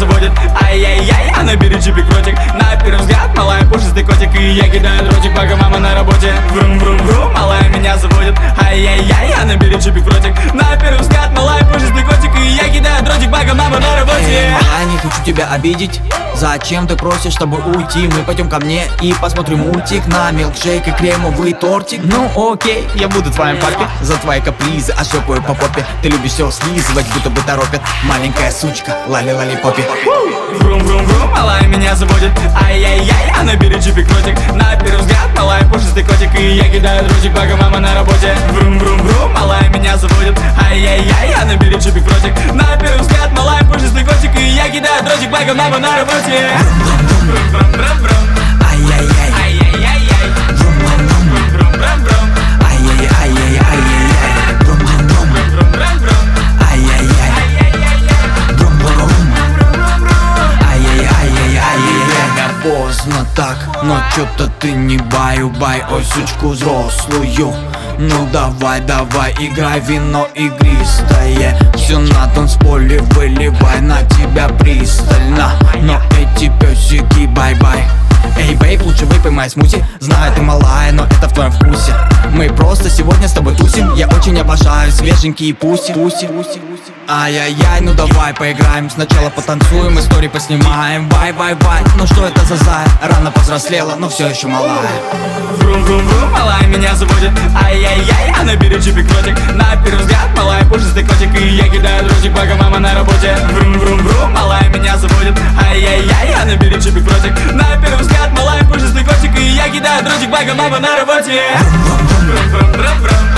заводит. Ай-яй-яй, она берет чипик ротик. На первый взгляд, малая пушистый котик. И я кидаю дротик, пока мама на работе. Врум-врум-врум, малая меня заводит. Ай-яй-яй, она берет чипик ротик. На первый взгляд, малая пушистый котик. И я кидаю дротик, пока мама на работе. Я не хочу тебя обидеть. Зачем ты просишь с тобой уйти? Мы пойдем ко мне и посмотрим мультик на милкшейк и кремовый тортик. Ну окей, я буду твоим папе. За твои капризы ошлепаю по попе. Ты любишь все слизывать, будто бы торопят. Маленькая сучка, лали-лали-попи. Врум-врум-врум, малая меня заводит. Ай-яй-яй, она берет чипик ротик. На первый взгляд, малая пушистый котик. И я кидаю дротик, пока мама на работе. Врум-врум-врум, малая меня заводит. Ай-яй-яй, она берет чипик ротик. На первый взгляд, малая пушистый котик. И я кидаю дротик, пока мама на работе. Врум-врум-врум-врум. Ай-яй-яй. Ай-яй-яй-яй. Врум-врум-врум. Ай-яй-яй-яй-яй-яй. Врум-врум-врум. Врум-врум-врум. Ай-яй-яй. Врум-врум. Ай-яй-яй-яй-яй-яй. Поздно так, но чё-то ты не баю-бай. Ой, сучку взрослую. Ну давай, давай, играй вино игристое. Все на танцполе выливай на тебя пристально. Но эти песики бай-бай. Эй, бейб, лучше выпей мои смузи. Знаю, ты малая, но это в твоем вкусе. Мы просто сегодня с тобой тусим. Я очень обожаю свеженькие пуси. Ай-яй-яй, ну давай поиграем. Сначала потанцуем, истории поснимаем. Бай-бай-бай, ну что это за зая? Рано повзрослела, но все еще малая. Врум-врум-врум, малая меня заводит. Ай-яй-яй, она берет чипик ротик. На первый взгляд, малая пушистый котик. И я кидаю дротик, пока мама на работе. Врум-врум-врум, малая меня заводит. Ай-яй-яй, она берет чипик ротик. На первый взгляд, малая пушистый котик. И я кидаю дротик, пока мама на работе. Врум-врум-врум.